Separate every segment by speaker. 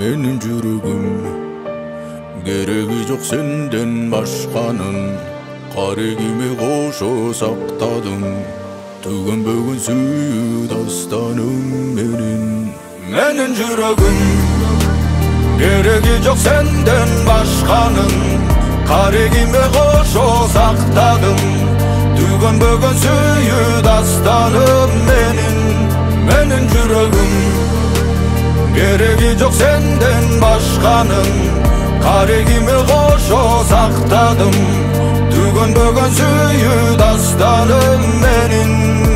Speaker 1: менин жүрөгүм. Кереги жок сенден башканын, карегиме кошо сактадым. Түгөнбөгөн сүйүү дастаным менин жүрөгүм. Кереги жок сенден башканын, карегиме кошо сактадым. Түгөнбөгөн сүйүү дастаным менин жүрөгүм. Кереги жок сенден башканын, карегиме кошо сактадым. Түгөнбөгөн сүйүү дастаным менин.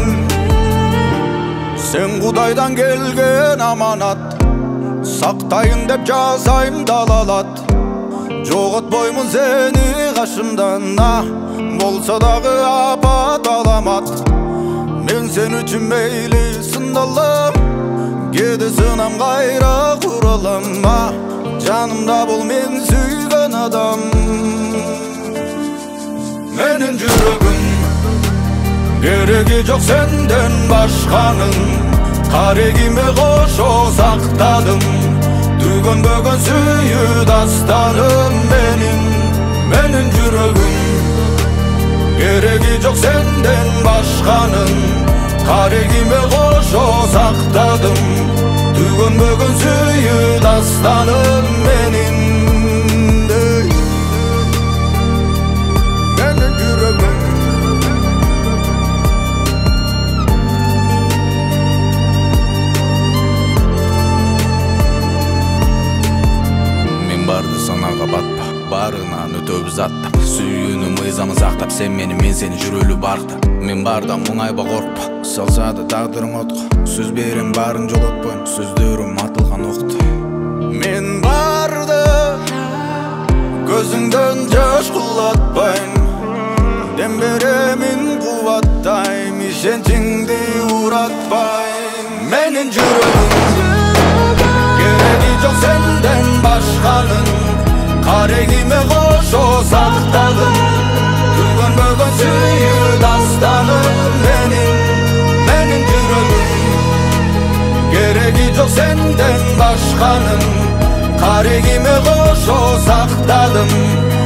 Speaker 1: Сен Кудайдан келген аманат, сактайын деп жасайм далалат. Жоготпоймун сени кашымдан, болсо дагы апат аламат. Мен сен үчүн мейли сындалам, кээде сынам кайра куралам. Жанымда бол мен сүйгөн адам. Менин жүрөгүм. Кереги жок сенден башканын, карегиме кошо сактадым. Түгөнбөгөн сүйүү дастаным менин жүрөгүм. Кереги жок сенден башканын, карегиме кошо сактадым. Түгөнбөгөн сүйүү дастаным менин жүрөгүм. Мен барды санага батпа, барынан өтөбүз аттап. Сүйүүнү мыйзамы сактап, сен мен сени жүрөлү баркта. Мен бардан муңайба коркпа, салса да тагдырың отко. Сөз берем барын жолотпойм, сөздөрүм атылган окто. Мен барды көзүңдөн жаш кулатпайм, дем беремин кубаттайм, ишенчиңди уратпайм. Менин жүрөгүм. Кереги жок сенден башканын, карегиме кошо сактадым. Түгөнбөгөн сүйүү дастаным менин жүрөгүм. Кереги жок сенден башканын, карегиме кошо сактадым.